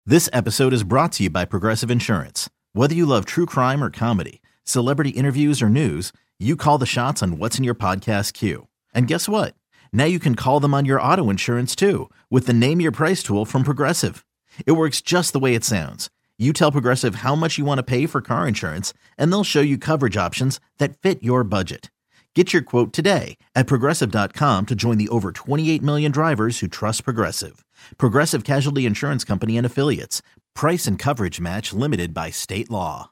This episode is brought to you by Progressive Insurance. Whether you love true crime or comedy, celebrity interviews or news, you call the shots on what's in your podcast queue. And guess what? Now you can call them on your auto insurance too with the Name Your Price tool from Progressive. It works just the way it sounds. You tell Progressive how much you want to pay for car insurance, and they'll show you coverage options that fit your budget. Get your quote today at Progressive.com to join the over 28 million drivers who trust Progressive. Progressive Casualty Insurance Company and Affiliates. Price and coverage match limited by state law.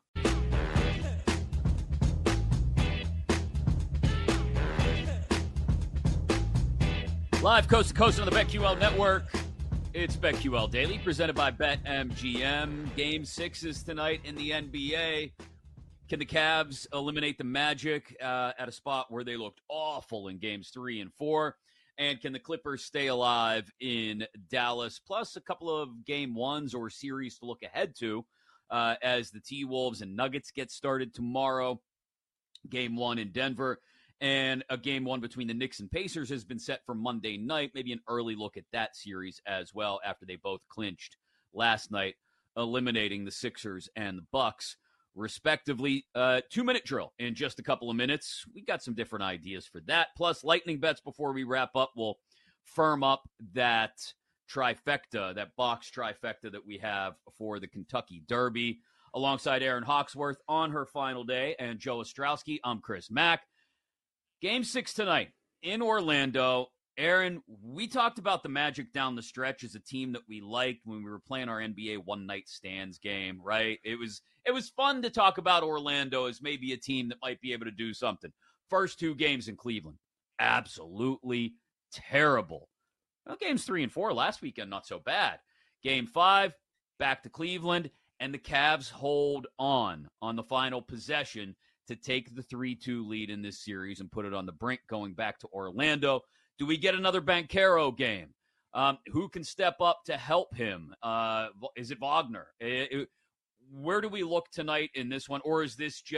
Live coast to coast on the BetQL Network. It's BetQL Daily, presented by BetMGM. Game 6 is tonight in the NBA. Can the Cavs eliminate the Magic at a spot where they looked awful in games 3 and 4? And can the Clippers stay alive in Dallas? Plus a couple of game ones or series to look ahead to as the T-Wolves and Nuggets get started tomorrow. Game 1 in Denver. And a game 1 between the Knicks and Pacers has been set for Monday night. Maybe an early look at that series as well after they both clinched last night, eliminating the Sixers and the Bucks, respectively. 2-minute drill in just a couple of minutes. We got some different ideas for that. Plus, lightning bets before we wrap up. We'll firm up that trifecta, that box trifecta that we have for the Kentucky Derby. Alongside Aaron Hawksworth on her final day and Joe Ostrowski, I'm Chris Mack. Game 6 tonight in Orlando. Aaron, we talked about the Magic down the stretch as a team that we liked when we were playing our NBA one-night stands game, right? It was fun to talk about Orlando as maybe a team that might be able to do something. First 2 games in Cleveland, absolutely terrible. Well, games 3 and 4 last weekend, not so bad. Game 5, back to Cleveland, and the Cavs hold on the final possession to take the 3-2 lead in this series and put it on the brink going back to Orlando. Do we get another Banchero game? Who can step up to help him? Is it Wagner? Where do we look tonight in this one? Or is this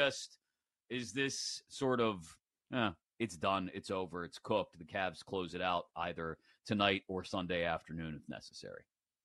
sort of, it's done, it's over, it's cooked. The Cavs close it out either tonight or Sunday afternoon if necessary.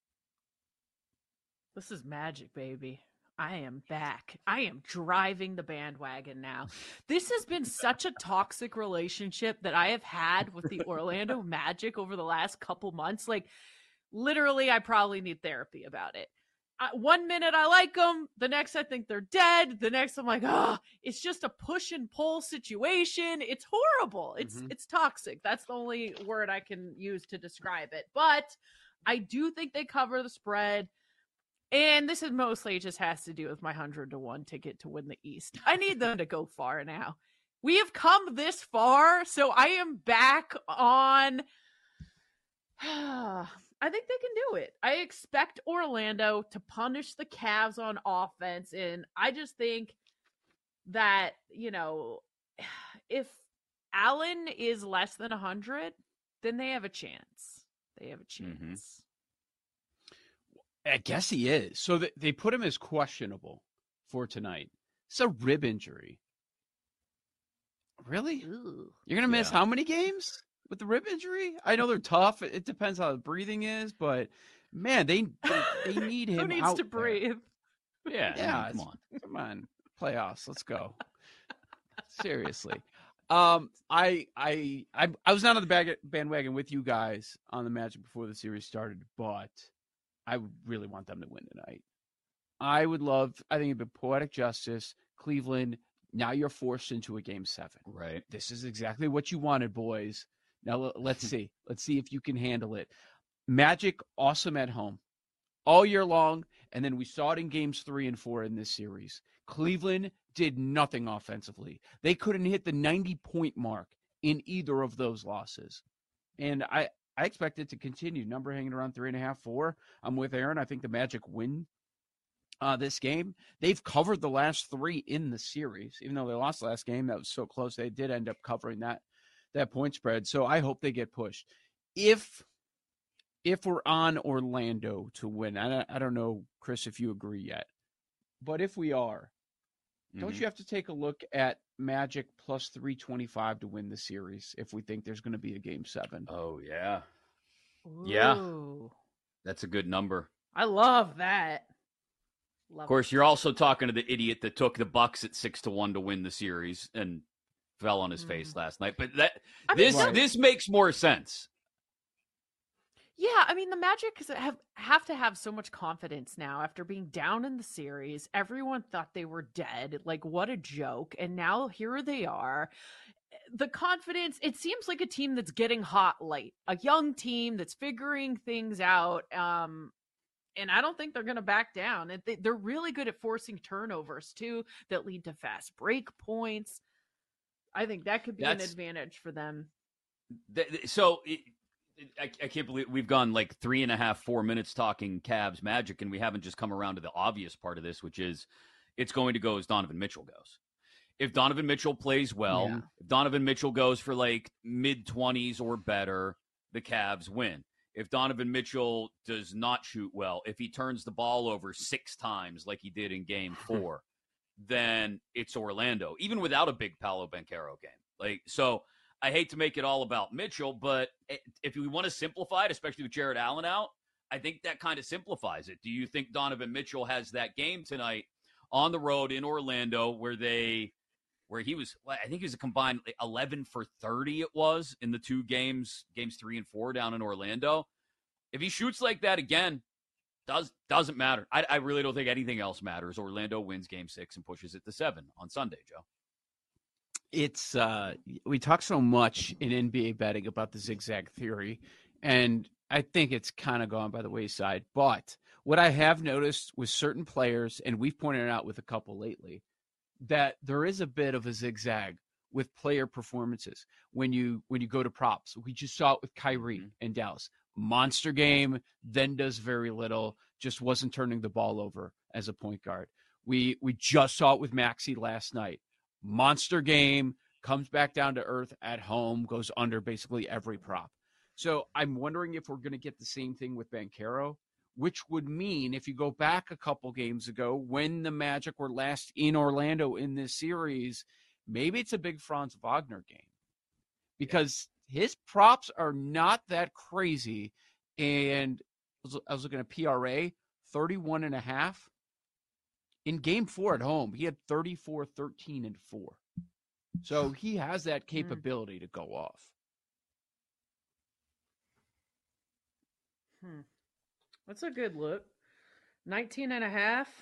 This is magic, baby. I am back. I am driving the bandwagon now. This has been such a toxic relationship that I have had with the Orlando Magic over the last couple months. Like, literally, I probably need therapy about it. 1 minute I like them. The next I think they're dead. The next I'm like, it's just a push and pull situation. It's horrible. It's toxic. That's the only word I can use to describe it. But I do think they cover the spread. And this is mostly just has to do with my 100-1 ticket to win the East. I need them to go far now. We have come this far, so I am back on. I think they can do it. I expect Orlando to punish the Cavs on offense, and I just think that, if Allen is less than 100, then they have a chance. Mm-hmm. I guess he is. So they put him as questionable for tonight. It's a rib injury. Really? Ooh. You're going to miss how many games with the rib injury? I know they're tough. It depends how the breathing is, but man, they need him. Who needs out to breathe? Yeah. Yeah. Come on. Playoffs. Let's go. Seriously. I was not on the bandwagon with you guys on the Magic before the series started, but I would really want them to win tonight. I think it'd be poetic justice. Cleveland, now you're forced into a game 7. Right. This is exactly what you wanted, boys. Now let's see. Let's see if you can handle it. Magic, awesome at home all year long. And then we saw it in games 3 and 4 in this series. Cleveland did nothing offensively. They couldn't hit the 90-point mark in either of those losses. And I expect it to continue. Number hanging around 3.5, 4. I'm with Aaron. I think the Magic win this game. They've covered the last 3 in the series. Even though they lost last game, that was so close. They did end up covering that point spread. So I hope they get pushed. If we're on Orlando to win, I don't know, Chris, if you agree yet, but if we are, don't you have to take a look at Magic plus 325 to win the series if we think there's going to be a game 7? Oh, yeah. Ooh. Yeah. That's a good number. I love that. Of course, you're also talking to the idiot that took the Bucks at 6-1 to win the series and fell on his face last night. But this makes more sense. Yeah, I mean, the Magic have to have so much confidence now after being down in the series. Everyone thought they were dead. Like, what a joke. And now here they are. The confidence, it seems like a team that's getting hot late, a young team that's figuring things out. And I don't think they're going to back down. And they're really good at forcing turnovers, too, that lead to fast break points. I think that could be an advantage for them. I can't believe we've gone like 3.5, 4 minutes talking Cavs Magic, and we haven't just come around to the obvious part of this, which is it's going to go as Donovan Mitchell goes. If Donovan Mitchell plays well, if Donovan Mitchell goes for like mid-20s or better, the Cavs win. If Donovan Mitchell does not shoot well, if he turns the ball over 6 times like he did in Game 4, then it's Orlando, even without a big Paolo Banchero game. So I hate to make it all about Mitchell, but if we want to simplify it, especially with Jared Allen out, I think that kind of simplifies it. Do you think Donovan Mitchell has that game tonight on the road in Orlando where he was, I think he was a combined 11 for 30 it was in the 2 games 3 and 4 down in Orlando. If he shoots like that again, doesn't matter. I really don't think anything else matters. Orlando wins Game 6 and pushes it to 7 on Sunday, Joe. It's we talk so much in NBA betting about the zigzag theory, and I think it's kind of gone by the wayside. But what I have noticed with certain players, and we've pointed it out with a couple lately, that there is a bit of a zigzag with player performances when you go to props. We just saw it with Kyrie in Dallas. Monster game, then does very little, just wasn't turning the ball over as a point guard. We just saw it with Maxey last night. Monster game, comes back down to earth at home, goes under basically every prop. So I'm wondering if we're going to get the same thing with Banchero, which would mean if you go back a couple games ago when the Magic were last in Orlando in this series, maybe it's a big Franz Wagner game because his props are not that crazy. And I was looking at PRA, 31.5. In Game 4 at home, he had 34, 13, and 4. So he has that capability to go off. That's a good look. 19.5. Is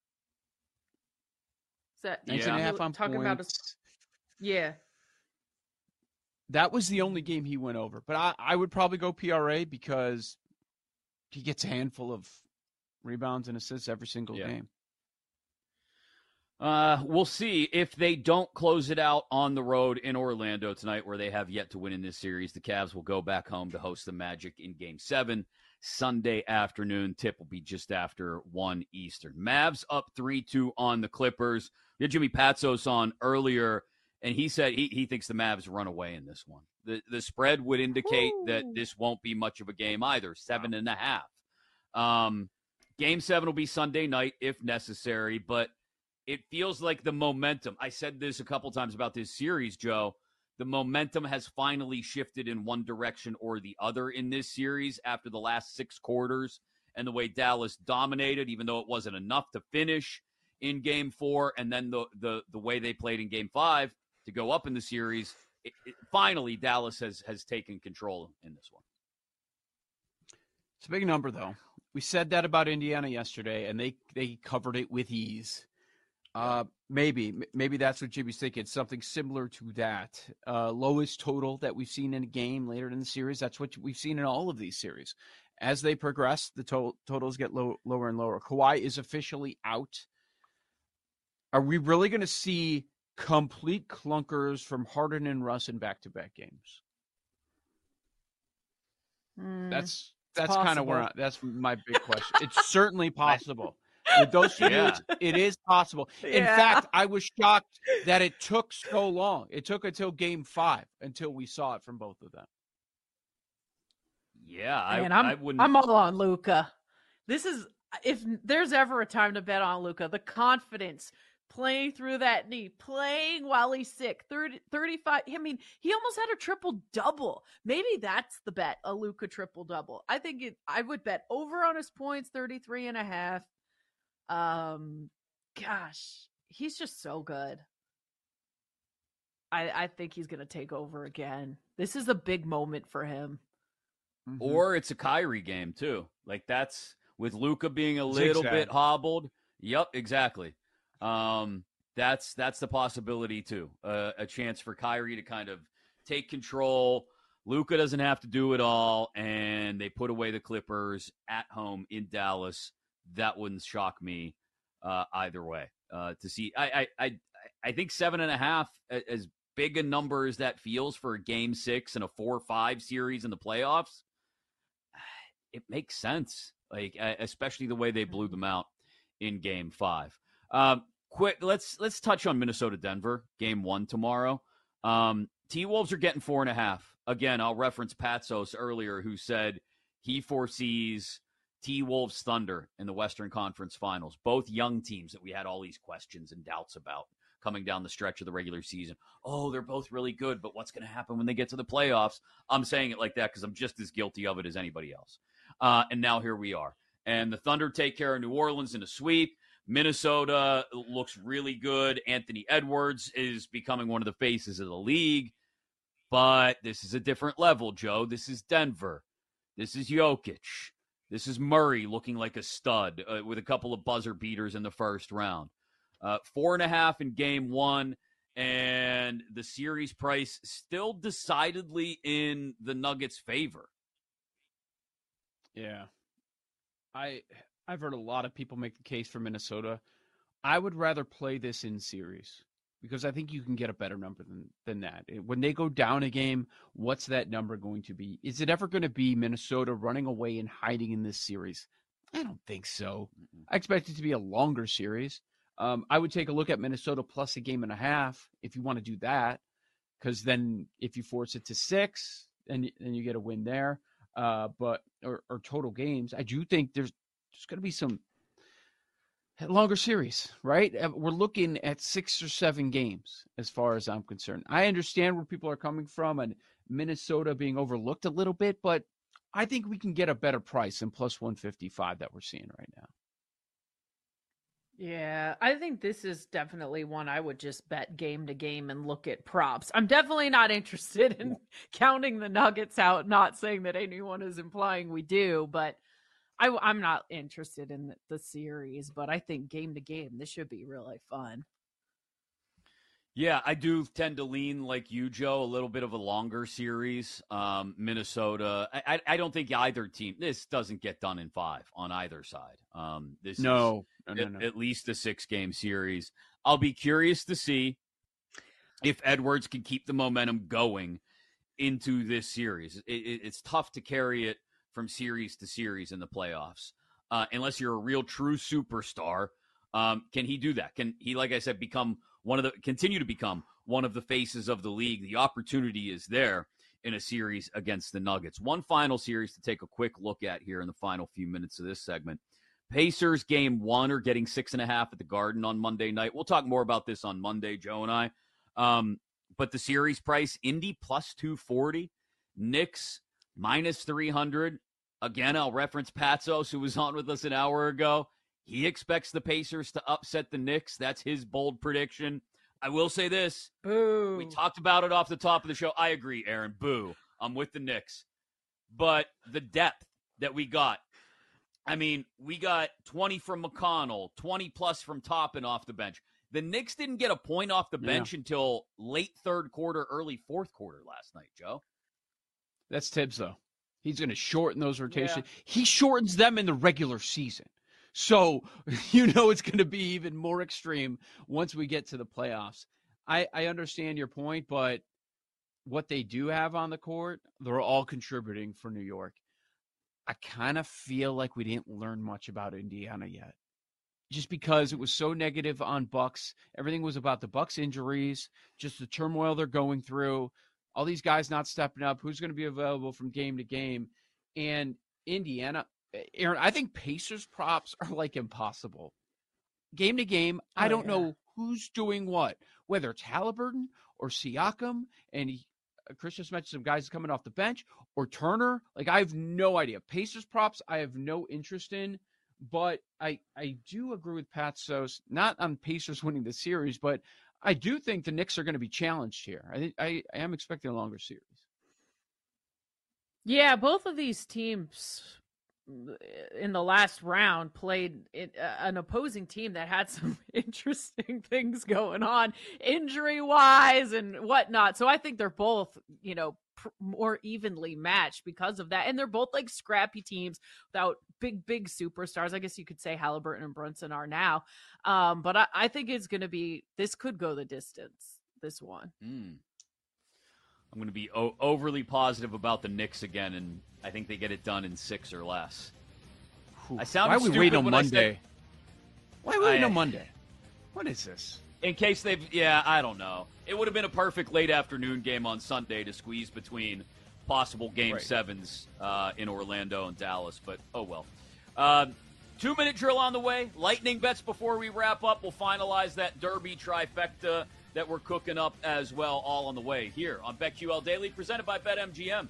that 19.5 on talking points. Yeah. That was the only game he went over. But I would probably go PRA because he gets a handful of rebounds and assists every single game. We'll see if they don't close it out on the road in Orlando tonight, where they have yet to win in this series. The Cavs will go back home to host the Magic in Game 7 Sunday afternoon. Tip will be just after 1 Eastern. Mavs up 3-2 on the Clippers. We had Jimmy Patsos on earlier, and he said he thinks the Mavs run away in this one. The spread would indicate that this won't be much of a game either, 7.5. Game 7 will be Sunday night if necessary, but it feels like the momentum. I said this a couple times about this series, Joe. The momentum has finally shifted in one direction or the other in this series after the last 6 quarters and the way Dallas dominated, even though it wasn't enough to finish in Game 4, and then the way they played in Game 5 to go up in the series. Finally, Dallas has taken control in this one. It's a big number, though. We said that about Indiana yesterday, and they covered it with ease. Maybe that's what Jimmy's thinking. Something similar to that. Lowest total that we've seen in a game later in the series. That's what we've seen in all of these series. As they progress, the totals get lower and lower. Kawhi is officially out. Are we really going to see complete clunkers from Harden and Russ in back-to-back games? That's kind of where that's my big question. It's certainly possible. With those two dudes, it is possible. In fact, I was shocked that it took so long. It took until Game 5 until we saw it from both of them. Yeah, I wouldn't. I'm all on Luka. This is, if there's ever a time to bet on Luka, the confidence, playing through that knee, playing while he's sick, 35. I mean, he almost had a triple-double. Maybe that's the bet, a Luka triple-double. I think I would bet over on his points, 33.5. Gosh, he's just so good. I think he's going to take over again. This is a big moment for him. Mm-hmm. Or it's a Kyrie game, too. Like, that's with Luka being a little bit hobbled. Yep, exactly. That's the possibility, too. A chance for Kyrie to kind of take control. Luka doesn't have to do it all, and they put away the Clippers at home in Dallas. That wouldn't shock me either way. To see, I think 7.5, as big a number as that feels for a Game 6 and a 4-5 series in the playoffs, it makes sense. Like, especially the way they blew them out in Game 5. Quick, let's touch on Minnesota-Denver, Game 1 tomorrow. T-Wolves are getting 4.5. Again, I'll reference Patsos earlier, who said he foresees T-Wolves Thunder in the Western Conference Finals. Both young teams that we had all these questions and doubts about coming down the stretch of the regular season. Oh, they're both really good, but what's going to happen when they get to the playoffs? I'm saying it like that because I'm just as guilty of it as anybody else. And now here we are. And the Thunder take care of New Orleans in a sweep. Minnesota looks really good. Anthony Edwards is becoming one of the faces of the league. But this is a different level, Joe. This is Denver. This is Jokic. This is Murray looking like a stud with a couple of buzzer beaters in the first round. 4.5 in Game 1, and the series price still decidedly in the Nuggets' favor. Yeah. I've heard a lot of people make the case for Minnesota. I would rather play this in series because I think you can get a better number than that. When they go down a game, what's that number going to be? Is it ever going to be Minnesota running away and hiding in this series? I don't think so. I expect it to be a longer series. I would take a look at Minnesota plus 1.5 if you want to do that, because then if you force it to 6, then you get a win there. But total games, I do think there's going to be some longer series, right? We're looking at 6 or 7 games as far as I'm concerned. I understand where people are coming from and Minnesota being overlooked a little bit, but I think we can get a better price than plus 155 that we're seeing right now. Yeah, I think this is definitely one I would just bet game to game and look at props. I'm definitely not interested in counting the Nuggets out, not saying that anyone is implying we do, but I'm not interested in the series, but I think game to game, this should be really fun. Yeah, I do tend to lean like you, Joe, a little bit of a longer series. Minnesota, I don't think either team, this doesn't get done in 5 on either side. This is at least a 6-game series. I'll be curious to see if Edwards can keep the momentum going into this series. It's tough to carry it from series to series in the playoffs, unless you're a real true superstar. Can he do that? Can he, like I said, continue to become one of the faces of the league? The opportunity is there in a series against the Nuggets. One final series to take a quick look at here in the final few minutes of this segment. Pacers Game 1 are getting 6.5 at the Garden on Monday night. We'll talk more about this on Monday, Joe and I. But the series price, Indy plus 240, Knicks minus 300. Again, I'll reference Patsos, who was on with us an hour ago. He expects the Pacers to upset the Knicks. That's his bold prediction. I will say this. Boo. We talked about it off the top of the show. I agree, Aaron. Boo. I'm with the Knicks. But the depth that we got, I mean, we got 20 from McConnell, 20-plus from Toppin off the bench. The Knicks didn't get a point off the bench until late third quarter, early fourth quarter last night, Joe. That's Tibbs, though. He's going to shorten those rotations. Yeah. He shortens them in the regular season. So, it's going to be even more extreme once we get to the playoffs. I understand your point, but what they do have on the court, they're all contributing for New York. I kind of feel like we didn't learn much about Indiana yet. Just because it was so negative on Bucks. Everything was about the Bucks injuries, just the turmoil they're going through, all these guys not stepping up, who's going to be available from game to game. And Indiana, Aaron, I think Pacers props are like impossible. game to game, I don't yeah. know who's doing what, whether it's Halliburton or Siakam, and Chris just mentioned some guys coming off the bench, or Turner. Like, I have no idea. Pacers props, I have no interest in, but I do agree with Pat Sos, not on Pacers winning the series, but I do think the Knicks are going to be challenged here. I am expecting a longer series. Yeah, both of these teams in the last round played an opposing team that had some interesting things going on injury-wise and whatnot. So I think they're both, more evenly matched because of that. And they're both like scrappy teams without big superstars. I guess you could say Halliburton and Brunson are now. But I think it's going to be, this could go the distance, this one. I'm going to be overly positive about the Knicks again, and I think they get it done in 6 or less. I sounded Why are we stupid waiting on when Monday? Why are we waiting I- on Monday? What is this? In case I don't know. It would have been a perfect late afternoon game on Sunday to squeeze between possible Game 7s in Orlando and Dallas, but oh well. 2-minute drill on the way. Lightning bets before we wrap up. We'll finalize that Derby trifecta that we're cooking up as well, all on the way here on BetQL Daily, presented by BetMGM.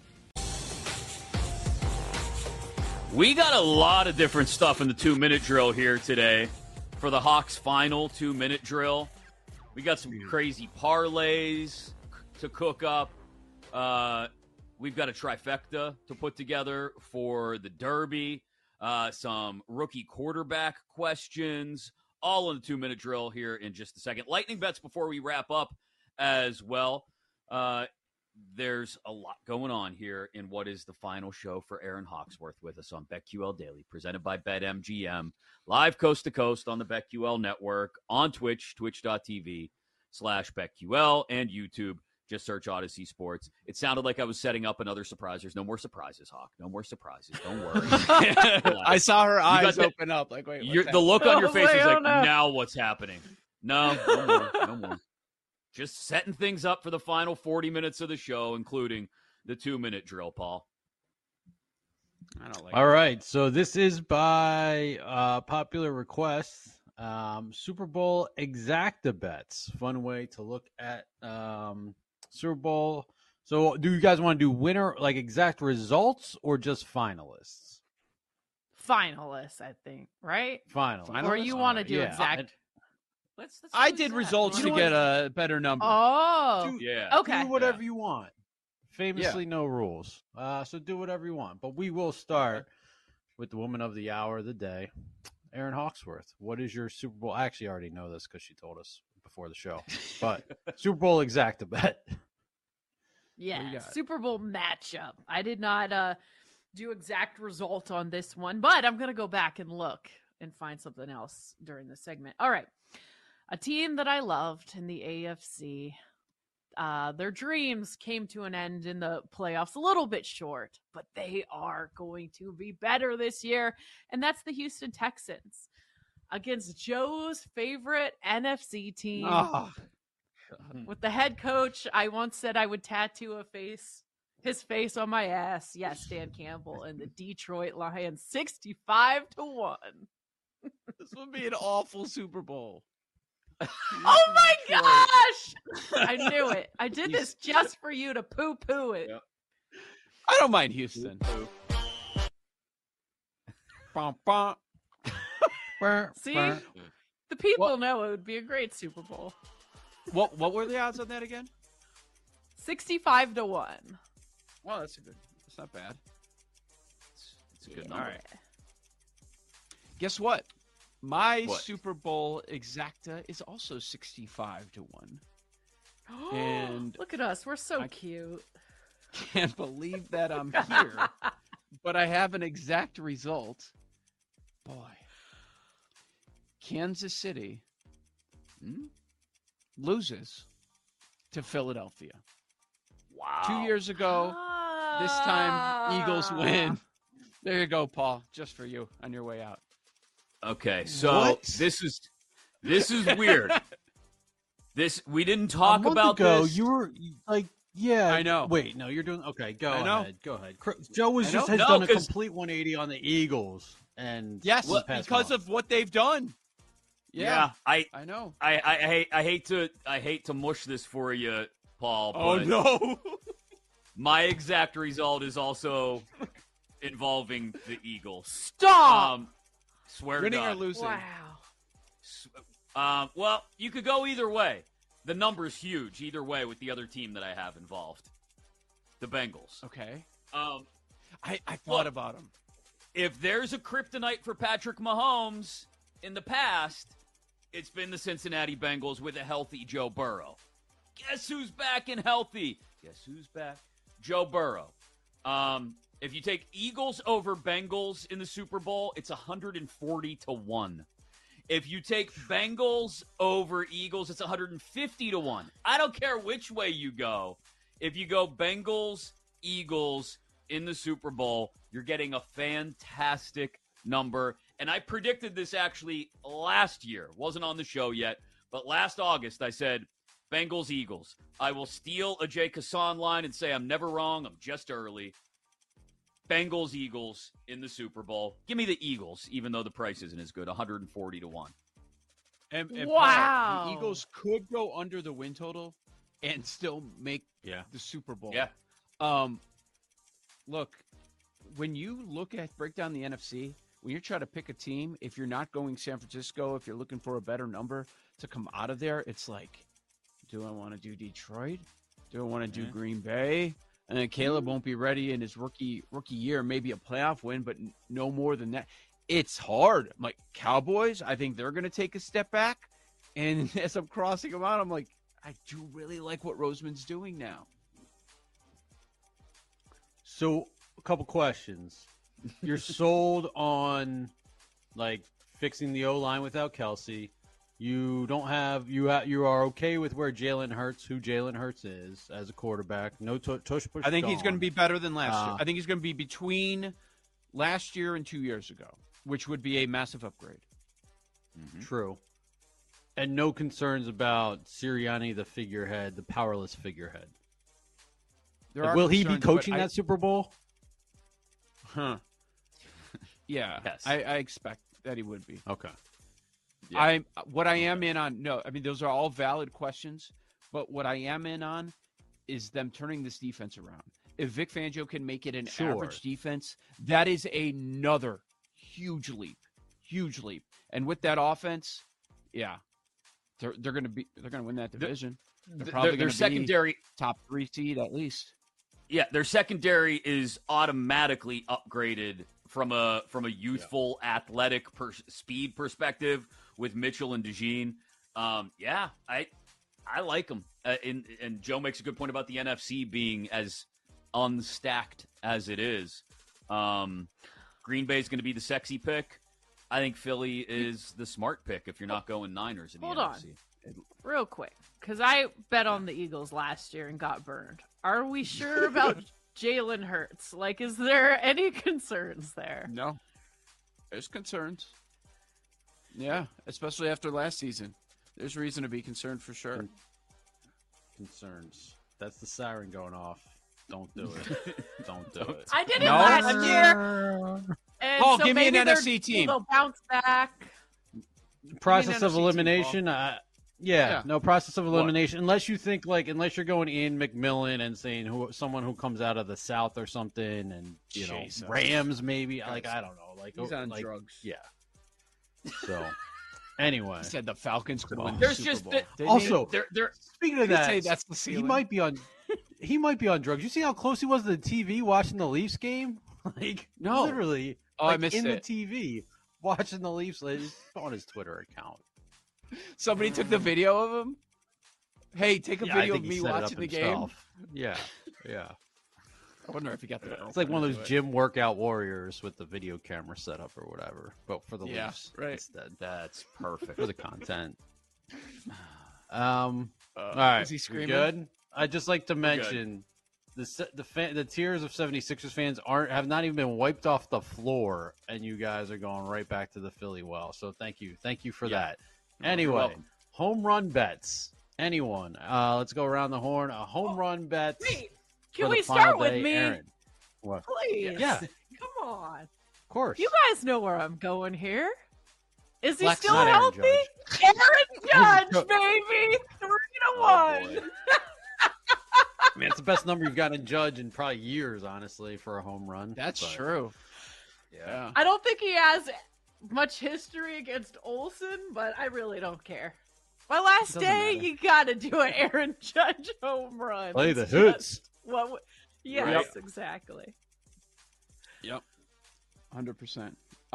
We got a lot of different stuff in the 2-minute drill here today for the Hawks' final 2-minute drill. We got some crazy parlays to cook up. We've got a trifecta to put together for the Derby. Some rookie quarterback questions, all in the 2-minute drill here in just a second. Lightning bets before we wrap up as well. There's a lot going on here in what is the final show for Aaron Hawksworth with us on BetQL Daily, presented by BetMGM, live coast to coast on the BetQL network, on Twitch, twitch.tv/BetQL, and YouTube. Just search Odyssey Sports. It sounded like I was setting up another surprise. There's no more surprises, Hawk. No more surprises. Don't worry. I saw her eyes open up. Like, wait, the look on your face is like, no. now what's happening? No more. No more. Just setting things up for the final 40 minutes of the show, including the 2-minute drill, Paul. I don't like All right, so this is by popular request. Super Bowl exacta bets. Fun way to look at Super Bowl. So do you guys want to do winner, like exact results, or just finalists? Finalists, I think, right? Finalists. Or you want to do Yeah. exact? Let's I do did exact. results You to know get what? a better number. Oh, Yeah. okay. Do whatever you want. Famously, no rules. So do whatever you want. But we will start with the woman of the hour of the day, Aaron Hawksworth. What is your Super Bowl? I actually already know this because she told us before the show. But Super Bowl exacta bet. Yeah, got? Super Bowl matchup. I did not do exact result on this one, but I'm going to go back and look and find something else during the segment. All right. A team that I loved in the AFC, their dreams came to an end in the playoffs, a little bit short, but they are going to be better this year, and that's the Houston Texans against Joe's favorite NFC team. Oh, With the head coach, I once said I would tattoo his face on my ass. Yes, Dan Campbell and the Detroit Lions, 65-1. this would be an awful Super Bowl. Oh my gosh! I knew it. I did this just for you to poo-poo it. Yep. I don't mind Houston. Bum, bum. See? The people know it would be a great Super Bowl. What were the odds on that again? 65-1. Well, that's not bad. It's a good All number. right. Guess what? My What? Super Bowl exacta is also 65-1. And Look at us. We're so I- cute. Can't believe that I'm here, but I have an exact result. Boy. Kansas City loses to Philadelphia. Wow. 2 years ago, this time Eagles win. There you go, Paul, just for you on your way out. Okay, so What? this is weird. We didn't talk a month about ago, this. you were like, yeah. I know. Wait, no, you're doing okay. Go I know. ahead. Go ahead. Joe I know. has done a 'cause- complete 180 on the Eagles, and Yes, this past because month. of what they've done. Yeah, I know. I hate to mush this for you, Paul. Oh but no. my exact result is also involving the Eagles. Stop. Swear Winning to or God. losing? Wow. Well, you could go either way. The number's huge either way with the other team that I have involved, the Bengals. Okay. I thought about him. If there's a kryptonite for Patrick Mahomes in the past, it's been the Cincinnati Bengals with a healthy Joe Burrow. Guess who's back and healthy? Guess who's back? Joe Burrow. If you take Eagles over Bengals in the Super Bowl, it's 140-1. If you take Bengals over Eagles, it's 150-1. I don't care which way you go. If you go Bengals, Eagles in the Super Bowl, you're getting a fantastic number. And I predicted this actually last year. Wasn't on the show yet, but last August I said, Bengals, Eagles. I will steal a Jay Kassan line and say I'm never wrong. I'm just early. Bengals, Eagles in the Super Bowl. Give me the Eagles, even though the price isn't as good, 140-1. And Wow. Paul, the Eagles could go under the win total and still make the Super Bowl. Yeah. Look, when you break down the NFC, when you're trying to pick a team, if you're not going San Francisco, if you're looking for a better number to come out of there, it's like, do I want to do Detroit? Do I want to do Green Bay? And then Caleb won't be ready in his rookie year, maybe a playoff win, but no more than that. It's hard. I'm like, Cowboys, I think they're going to take a step back. And as I'm crossing them out, I'm like, I do really like what Roseman's doing now. So, a couple questions. You're sold on, like, fixing the O-line without Kelsey. You don't have you are okay with who Jalen Hurts is as a quarterback. No tush push. I think he's going to gone. be better than last year. I think he's going to be between last year and 2 years ago, which would be a massive upgrade. Mm-hmm. True. And no concerns about Sirianni, the figurehead, the powerless figurehead. Like, will he be coaching that Super Bowl? Huh. Yeah, Yes. I expect that he would be. Okay. Yeah. What I am in on, no, I mean, those are all valid questions, but what I am in on is them turning this defense around. If Vic Fangio can make it an average defense, that is another huge leap. And with that offense, yeah, they're going to win that division. They're probably their secondary top 3 seed at least. Yeah, their secondary is automatically upgraded from a youthful, athletic speed perspective with Mitchell and DeJean. I like them. And Joe makes a good point about the NFC being as unstacked as it is. Green Bay is going to be the sexy pick. I think Philly is the smart pick if you're not going Niners in the NFC. Real quick, because I bet on the Eagles last year and got burned. Are we sure about Jalen Hurts? Like, is there any concerns there? No. There's concerns. Yeah, especially after last season. There's reason to be concerned for sure. Concerns. That's the siren going off. Don't do it. Don't do it. I did it last year. And Paul, so give me an maybe NFC team. They'll bounce back. Process of NFC team, elimination. No process of elimination. Unless you think unless you're going Ian McMillan and saying someone who comes out of the South or something, and Rams maybe. I don't know. He's on drugs. Yeah. So anyway, He said the Falcons could win the There's Super just Bowl. the- Didn't he? also They're speaking of He'd that, say that's the ceiling. he might be on drugs. You see how close he was to the TV watching the Leafs game? No. literally. I missed in it. the TV watching the Leafs on his Twitter account. Somebody took the video of him. Hey, take a Yeah, I video of think he me set it watching up the game. himself. Yeah. I wonder if he got the. It's like one of those gym workout warriors with the video camera set up or whatever, but for the Yeah, Leafs right. instead. That's perfect. For the content. All right, is he we screaming? good? I'd just like to mention the tears of 76ers fans have not even been wiped off the floor, and you guys are going right back to the Philly well. So thank you for that. Anyway, welcome. home run bets. Anyone? Let's go around the horn. A home run bet. Wait, for can the we final start with day. me? Aaron. What? Please. Yeah, Come on. of course. You guys know where I'm going here. Is he Flex still not Aaron healthy? Judge. Aaron Judge, baby, 3-1. Man, it's the best number you've gotten in Judge in probably years, honestly, for a home run. That's But, true. Yeah. I don't think he has much history against Olsen, but I really don't care. My last Doesn't day, matter. you gotta do an Aaron Judge home run. Play the It's hoots. just What? Yes, Right. exactly. Yep. 100%.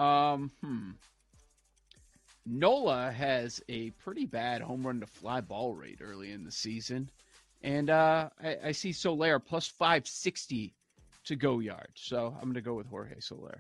Nola has a pretty bad home run to fly ball rate early in the season. And I see Soler plus 560 to go yards. So I'm going to go with Jorge Soler.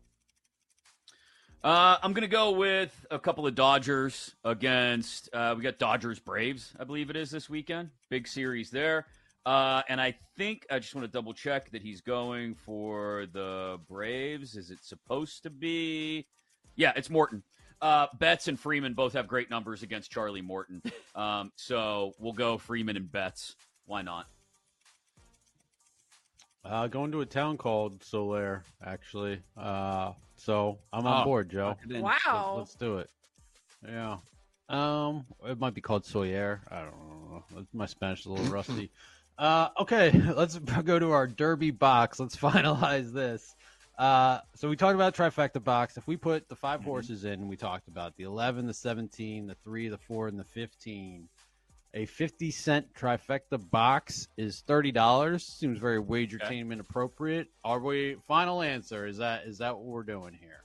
I'm going to go with a couple of Dodgers against, we got Dodgers-Braves, I believe it is this weekend. Big series there. And I think, I just want to double check that he's going for the Braves. Is it supposed to be? Yeah, it's Morton. Betts and Freeman both have great numbers against Charlie Morton. So we'll go Freeman and Betts. Why not? Going to a town called Soler, actually. So I'm on board, Joe. Lock it in. Wow. Let's do it. Yeah. It might be called Soler. I don't know. My Spanish is a little rusty. Okay, let's go to our Derby box. Let's finalize this. So we talked about trifecta box. If we put the 5 horses in, we talked about the 11, the 17, the 3, the 4, and the 15. A 50-cent trifecta box is $30. Seems very wagertainment appropriate. Are we? Final answer is that what we're doing here?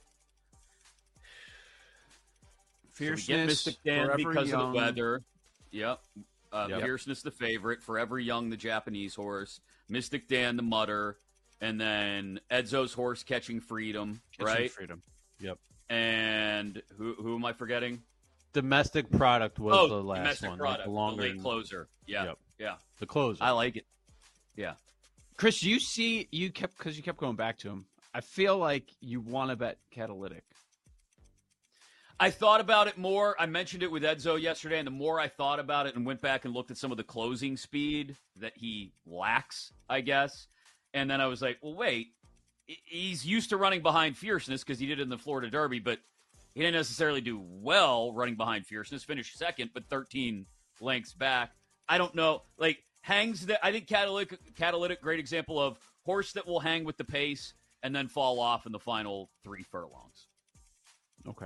So we get Fierceness, Mystic Dan Forever because Young. of the weather. Yep. Yep. Fierceness, the favorite. Forever Young, the Japanese horse. Mystic Dan, the mutter. And then Edzo's horse, Catching Freedom, Catching right? Freedom. Yep. And who am I forgetting? Domestic product was the last Domestic one. Product, Like the longer the late closer. Yeah, Yep. yeah. The closer. I like it. Yeah. Chris, you kept going back to him. I feel like you want to bet Catalytic. I thought about it more. I mentioned it with Edzo yesterday, and the more I thought about it and went back and looked at some of the closing speed that he lacks, I guess, and then I was like, well, wait, he's used to running behind Fierceness because he did it in the Florida Derby, but he didn't necessarily do well running behind Fierceness. Finished second, but 13 lengths back. I don't know. Like, I think Catalytic, great example of horse that will hang with the pace and then fall off in the final 3 furlongs. Okay.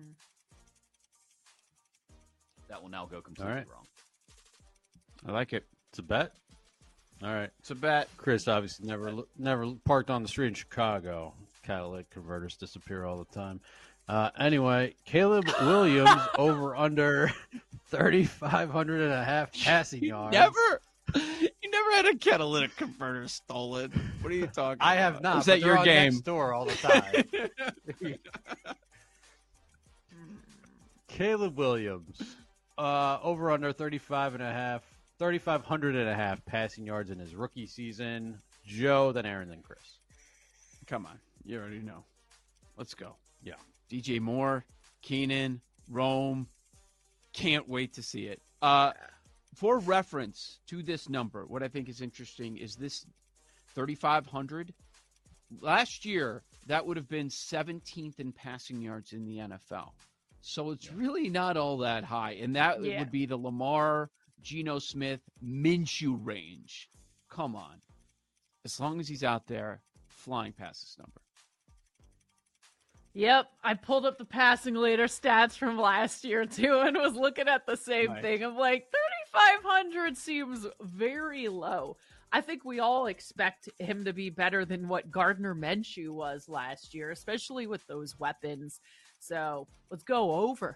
That will now go completely All right. wrong. I like it. It's a bet. All right. It's a bet. Chris obviously never parked on the street in Chicago. Catalytic converters disappear all the time. Anyway, Caleb Williams over under 3,500 and a half passing yards. You never had a catalytic converter stolen. What are you talking about? I have not. Is that but they're your on game? Next door all the time. Caleb Williams over under 3,500 and a half passing yards in his rookie season. Joe, then Aaron, then Chris. Come on. You already know. Let's go. Yeah. DJ Moore, Keenan, Rome. Can't wait to see it. For reference to this number, what I think is interesting is this 3,500. Last year, that would have been 17th in passing yards in the NFL. So it's really not all that high. And that would be the Lamar, Geno Smith, Minshew range. Come on. As long as he's out there flying past this number. Yep, I pulled up the passing leader stats from last year too and was looking at the same thing. I'm like, 3,500 seems very low. I think we all expect him to be better than what Gardner Minshew was last year, especially with those weapons. So let's go over.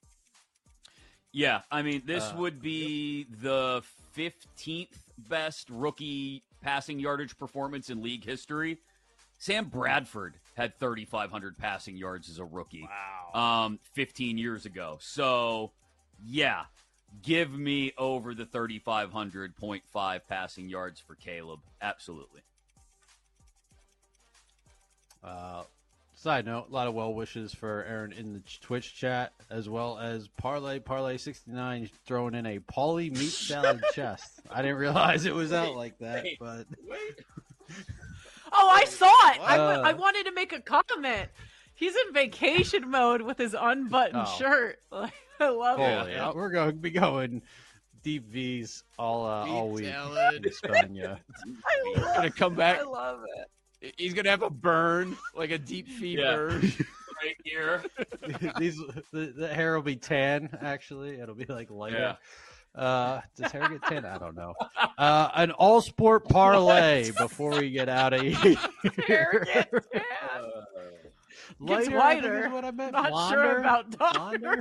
Yeah, I mean, this would be the 15th best rookie passing yardage performance in league history. Sam Bradford had 3,500 passing yards as a rookie 15 years ago. So, yeah, give me over the 3,500.5 passing yards for Caleb. Absolutely. Side note, a lot of well wishes for Aaron in the Twitch chat, as well as Parlay 69 throwing in a Paulie meat salad chest. I didn't realize it was out like that, but Oh, I saw it. I wanted to make a comment. He's in vacation mode with his unbuttoned shirt. Like, I love it. Yeah. We're going to be going deep V's all week in Spain. He's gonna come back. I love it. He's gonna have a burn, like a deep feed burn right here. The hair will be tan. Actually, it'll be like lighter. Does hair get tan? I don't know. An all sport parlay before we get out of here. Hair gets tan. Gets Lighter, I think, whiter. is what I meant. Not sure about blonder.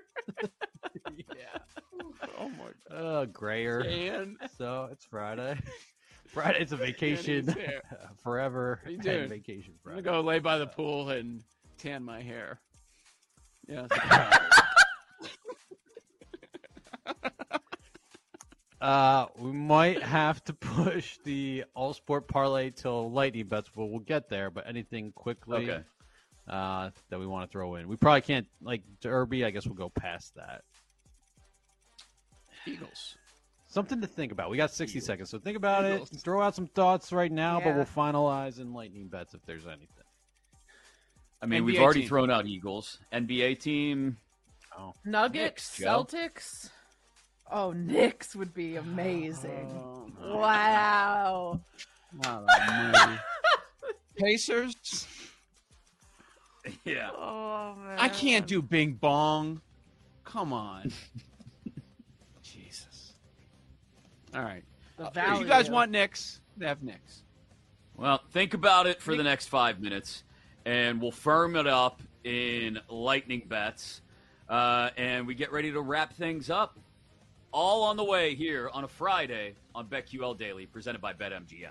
Yeah. Oh my God. Grayer. Dan. So it's Friday. Friday's a vacation forever. What are you doing? And vacation I'm Friday. gonna go lay by the pool and tan my hair. Yeah. We might have to push the all sport parlay till lightning bets, but we'll get there. But anything quickly that we want to throw in, we probably can't, like Derby. I guess we'll go past that. Eagles. Something to think about. We got 60 seconds, so think about Eagles. it. Throw out some thoughts right now, but Yeah. we'll finalize in lightning bets if there's anything. I mean, we've NBA already team. thrown out Eagles. NBA team. Nuggets, Knicks, Joe. Celtics. Oh, Knicks would be amazing. Oh, Wow. Pacers. Yeah. Oh man. I can't do Bing Bong. Come on. Jesus. All right. The If you value. guys want Knicks, they have Knicks. Well, think about it for the next 5 minutes, and we'll firm it up in lightning bets, and we get ready to wrap things up. All on the way here on a Friday on BetQL Daily, presented by BetMGM.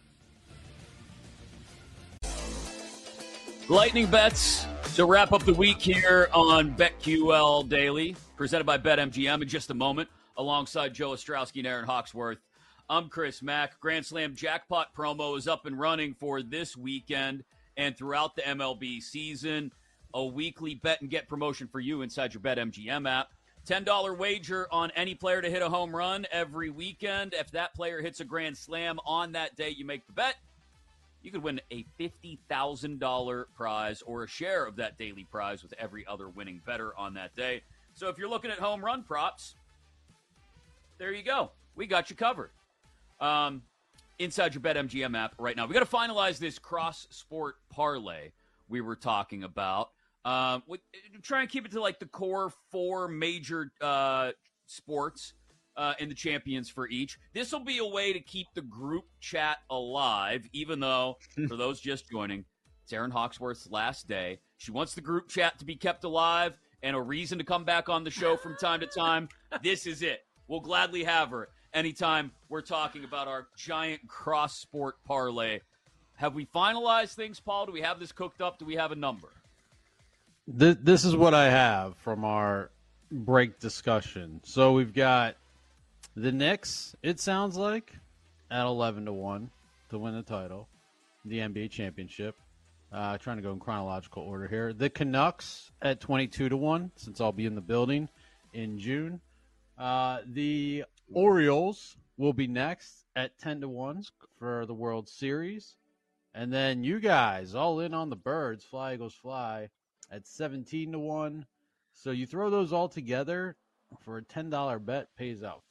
Lightning bets to wrap up the week here on BetQL Daily, presented by BetMGM in just a moment, alongside Joe Ostrowski and Aaron Hawksworth. I'm Chris Mack. Grand Slam Jackpot promo is up and running for this weekend and throughout the MLB season. A weekly bet and get promotion for you inside your BetMGM app. $10 wager on any player to hit a home run every weekend. If that player hits a grand slam on that day you make the bet, you could win a $50,000 prize or a share of that daily prize with every other winning bettor on that day. So if you're looking at home run props, there you go. We got you covered. Inside your BetMGM app right now. We got to finalize this cross-sport parlay we were talking about. Try and keep it to like the core 4 major sports and the champions for each. This will be a way to keep the group chat alive, even though, for those just joining, it's Aaron Hawksworth's last day. She wants the group chat to be kept alive and a reason to come back on the show from time to time. This is it. We'll gladly have her anytime we're talking about our giant cross-sport parlay. Have we finalized things, Paul? Do we have this cooked up? Do we have a number? This is what I have from our break discussion. So we've got the Knicks, it sounds like, at 11-1 to win the title, the NBA championship. Trying to go in chronological order here. The Canucks at 22-1, since I'll be in the building in June. The Orioles will be next at 10-1 for the World Series. And then you guys, all in on the Birds, Fly Eagles Fly, at 17-1. So you throw those all together for a $10 bet, pays out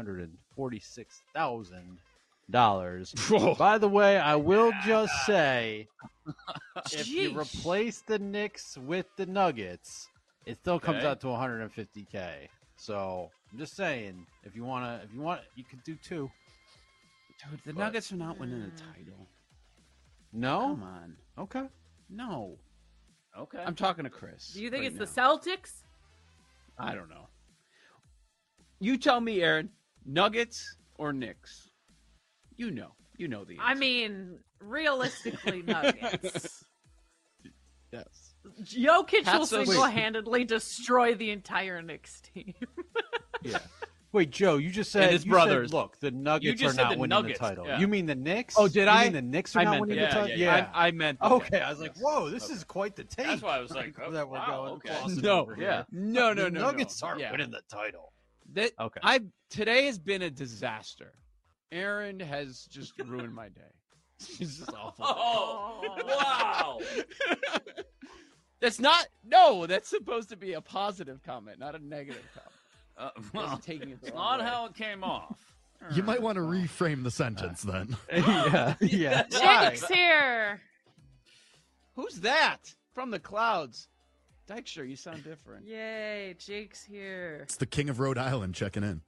$546,000. By the way, I will just say, if you Jeez. replace the Knicks with the Nuggets, it still comes Okay. out to $150K. So I'm just saying, if you want, you could do 2. Dude, the Nuggets are not winning the title. No? Come on. Okay. No. Okay. I'm talking to Chris. Do you think right it's now. the Celtics? I don't know. You tell me, Aaron. Nuggets or Knicks? You know the answer. I mean, realistically, Nuggets. Yes. Jokic will Hats off- single-handedly destroy the entire Knicks team. Yeah. Wait, Joe, you just said, And his brothers. said, look, the Nuggets just are said not the winning Nuggets, the title. yeah. You mean the Knicks? Oh, did you I? mean the Knicks are I not meant winning that. the title? Yeah. I meant. Okay, I was like, Yes. whoa, this is quite the take. That's why I was like, oh, that we're wow, going okay. crossing No, over yeah. here. No. The Nuggets aren't Yeah. winning the title. That, Okay. Today has been a disaster. Aaron has just ruined my day. He's just awful. Oh, wow. That's not. No, that's supposed to be a positive comment, not a negative comment. Well, Taking it the it's wrong not way. how it came off. You might want to reframe the sentence then. yeah. Why? Jake's here. Who's that from the clouds? Dykstra, you sound different. Yay, Jake's here. It's the king of Rhode Island checking in.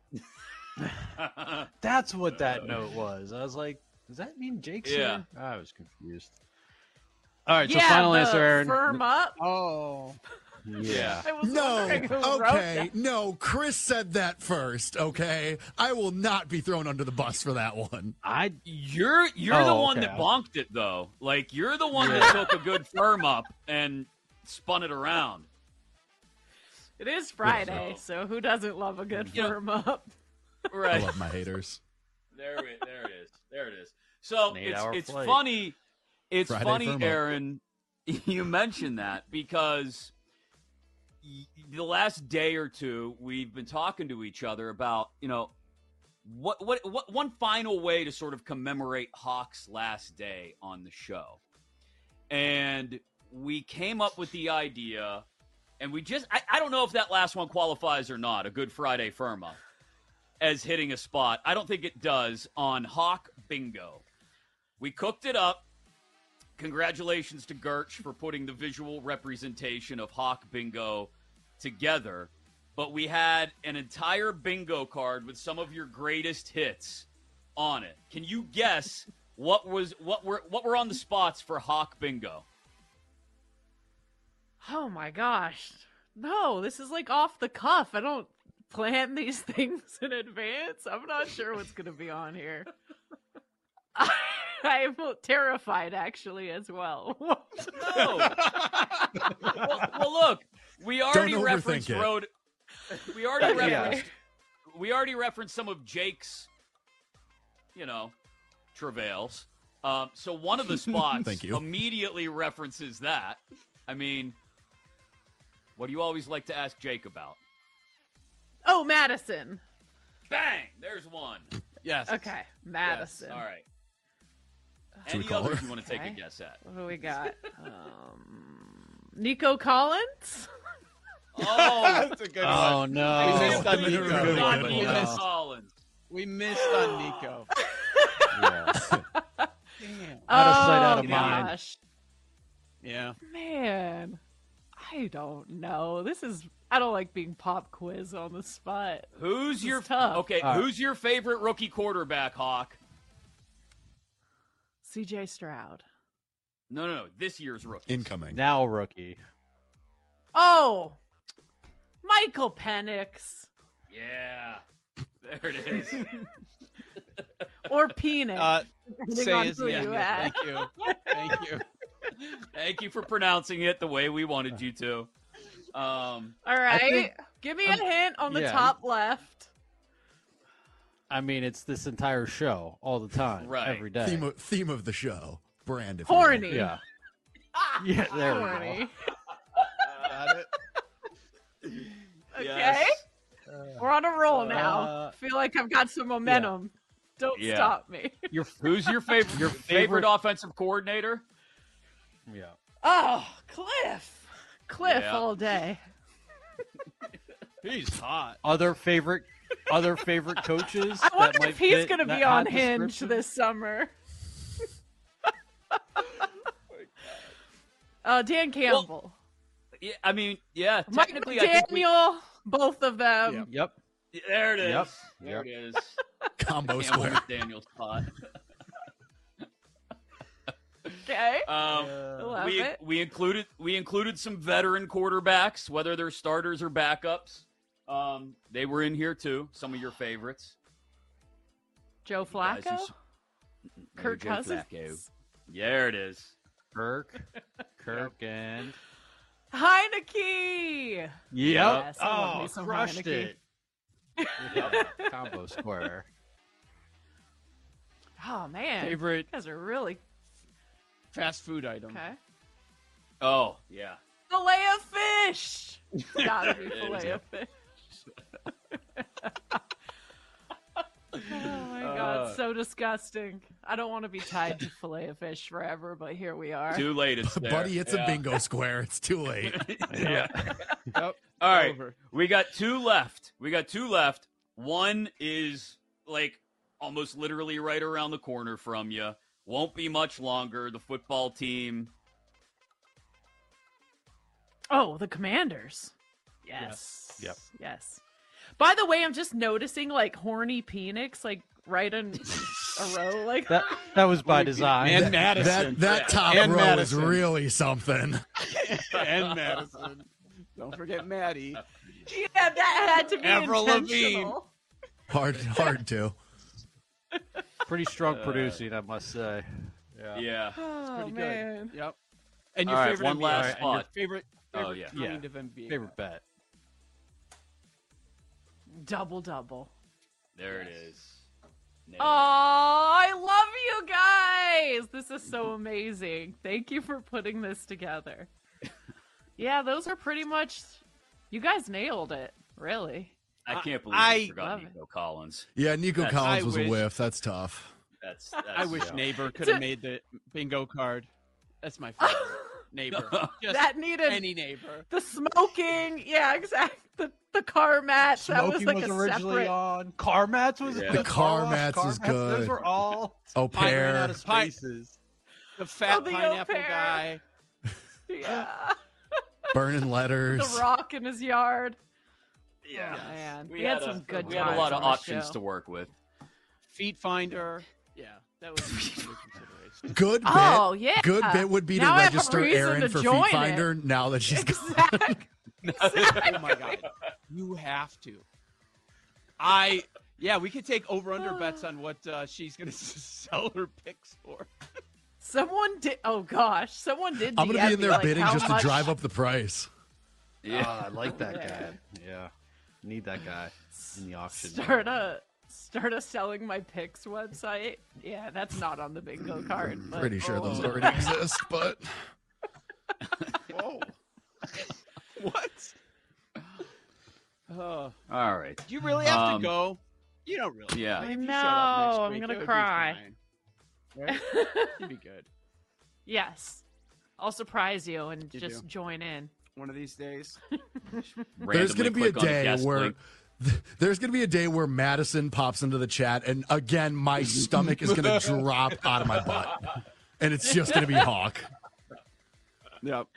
That's what that note was. I was like, does that mean Jake's Yeah. here? I was confused. All right, Yeah, so final the answer, Aaron. firm up. Oh, Yeah. I was No, wondering who wrote okay, that. no. Chris said that first. Okay, I will not be thrown under the bus for that one. You're the Oh, one okay. that bonked it though. Like you're the one that took a good firm up and spun it around. It is Friday, so who doesn't love a good You know- firm up? I Right. love my haters. There it is. There it is. So An 8-hour it's flight. funny. It's Friday funny, firm up. Aaron. You mentioned that because the last day or two we've been talking to each other about what one final way to sort of commemorate Hawk's last day on the show, and we came up with the idea, and we just I don't know if that last one qualifies or not. A Good Friday firm up as hitting a spot. I don't think it does on Hawk Bingo. We cooked it up. Congratulations to Gertch for putting the visual representation of Hawk Bingo together. But we had an entire bingo card with some of your greatest hits on it. Can you guess what were on the spots for Hawk Bingo? Oh my gosh. No, this is like off the cuff. I don't plan these things in advance. I'm not sure what's going to be on here. I'm terrified, actually, as well. No. well, look, we already Don't overthink referenced it. Road. We already Okay. referenced. We already referenced some of Jake's, travails. So one of the spots Thank you. immediately references that. I mean, what do you always like to ask Jake about? Oh, Madison. Bang! There's one. yes. Okay, Madison. Yes, all right. Should we Any call others her? you want to take a Okay. guess at? What do we got? Nico Collins? Oh, That's a good Oh one. no! We missed on Good Nico. one. not Good even one. Collins. We missed on Nico. Yeah. Damn. Out of sight, out of Oh, mind. gosh. Yeah. Man, I don't know. I don't like being pop quiz on the spot. Who's This your is tough. okay? All right. Who's your favorite rookie quarterback, Hawk? CJ Stroud. No. This year's rookie. Incoming. Now rookie. Oh, Michael Penix. Yeah, there it is. Or Penix. depending Say on his who name. you Yeah, ask. Thank you. Thank you. Thank you for pronouncing it the way we wanted you to. All right. think- Give me a hint on the yeah. top left. I mean, it's this entire show all the time, Right. every day. Theme of the show. Brand. If you will. Horny. Yeah. Ah, Yeah, there we go. horny. Got it. Okay. Yes. We're on a roll now. Uh, Feel like I've got some momentum. Don't Yeah. stop me. Who's your favorite? Your favorite favorite- offensive coordinator? Yeah. Oh, Cliff. Cliff Yeah. all day. He's hot. Other favorite coaches. I wonder that might if he's fit going to that be on hot Hinge description? this summer. Dan Campbell. Yeah, I mean, yeah. Mike Technically, I think Daniel. Both of them. Yep. there it is. Yep. There it is. Combo Campbell square. Daniel's spot. Okay. Love we it. we included some veteran quarterbacks, whether they're starters or backups. They were in here too. Some of your favorites. Joe Guys who Flacco. s- Kirk Joe Cousins. Flacco. There it is. Kirk and Heineke. yep. Yes, I love me Oh, some crushed Heineke. it. Yeah, combo square. Oh man. Favorite You guys are really fast food item. okay. Oh yeah. Fillet of fish. Gotta be It is fillet a- of fish. Oh my God, so disgusting. I don't want to be tied to fillet of fish forever, but here we are. Too late. It's there. Buddy, it's a bingo square. It's too late. Yeah. Yep. All right. Over. We got two left. One is like almost literally right around the corner from you. Won't be much longer. The football team. Oh, the Commanders. Yes. Yep. Yes. By the way, I'm just noticing like horny Penix, like right in a row like That was by design. And Madison. That top And row Madison. is really something. And Madison. Don't forget Maddie. Yeah, that had to be Avril intentional. Hard to. Pretty strong producing, I must say. Yeah. Oh, Pretty man. good. Yep. And your All right, favorite one NBA, last and your spot. favorite Oh, yeah. kind of NBA. Favorite bet. Double. There it is. Nailed Oh, I love you guys. This is so amazing. Thank you for putting this together. Yeah, those are pretty much. You guys nailed it. Really. I can't believe I you forgot love Nico Collins. Yeah, Nico That's- Collins I was a wish- whiff. That's tough. That's I wish yeah. Neighbor could have made the bingo card. That's my favorite. Neighbor. Just That needed any neighbor. the smoking. Yeah, exactly. The car match. That was Smoking like was a originally separate. on. Car mats was Yeah. good. The car Car mats is Those good. were all Au I ran out pair. of spaces. The fat Oh, the pineapple au pair. guy. Yeah. Burning letters. The rock in his yard. Yeah. Oh, man. We had some good We had a lot of times on this options show. to work with. Feet finder. Yeah, that was a good consideration. Good bit. Oh, yeah. Good bit would be to Now I have a register reason Aaron to for join Feet it. Finder now that she's gone. Exactly. Oh my god. You have to. We could take over-under bets on what she's going to sell her picks for. Someone did. Oh gosh, someone did. I'm going to DM be in me, there like, bidding how just much- to drive up the price. Yeah. I like that Yeah. guy. Yeah. Need that guy in the auction. Start a selling my picks website. Yeah, that's not on the bingo card. But, Pretty sure those oh. already exist, but Whoa. What? Oh, All right. do you really have to Um, go? You don't really. yeah. If I you know, showed up next I'm week, gonna it would be cry. fine. Right? You'd be good. Yes, I'll surprise you and You just do. join in. One of these days. there's going to be a Randomly click on the day guest where link. there's going to be a day where Madison pops into the chat, and again, my stomach is going to drop out of my butt, and it's just going to be Hawk. Yep.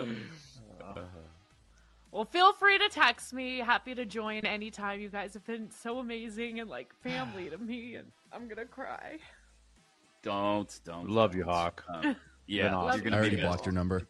Well, feel free to text me. Happy to join anytime. You guys have been so amazing and like family to me, and I'm gonna cry. Don't. Love you, Hawk. Yeah, awesome. you're I gonna already be blocked your number.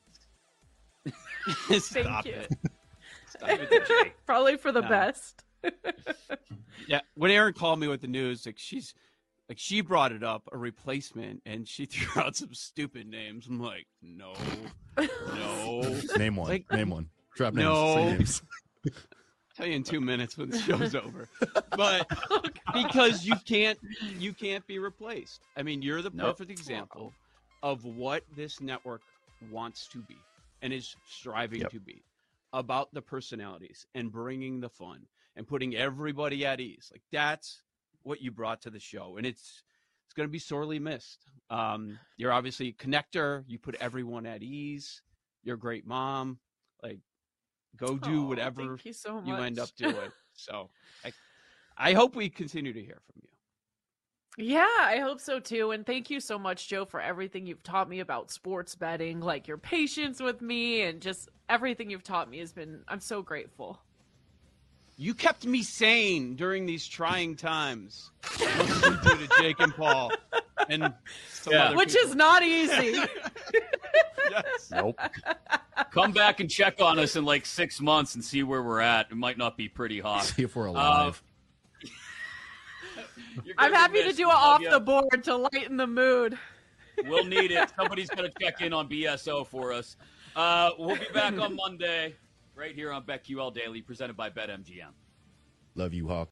Stop you. it. Stop it, Jake. Probably for the No. best. Yeah, when Aaron called me with the news, she brought it up, a replacement, and she threw out some stupid names. I'm like, no. Name one. Like- Name one. Drop names. No. Say names. Tell you in 2 minutes when the show's over. But because you can't be replaced. I mean, you're the Nope. perfect example of what this network wants to be and is striving to be, about the personalities and bringing the fun and putting everybody at ease. Like, that's what you brought to the show, and it's going to be sorely missed. You're obviously a connector. You put everyone at ease. You're a great mom. Like, go do Aw, whatever Thank you so much. you end up doing. So I hope we continue to hear from you. Yeah, I hope so too. And thank you so much, Joe, for everything you've taught me about sports betting, like your patience with me and just everything you've taught me has been, I'm so grateful. You kept me sane during these trying times. What you do to Jake and Paul and some Yeah. other Which people. is not easy. Yes. Nope. Come back and check on us in like 6 months and see where we're at. It might not be pretty hot. See if we're alive. You're I'm gonna happy to miss do you. it off Love the ya. board to lighten the mood. We'll need it. Somebody's going to check in on BSO for us. We'll be back on Monday right here on BetQL Daily, presented by BetMGM. Love you, Hawk.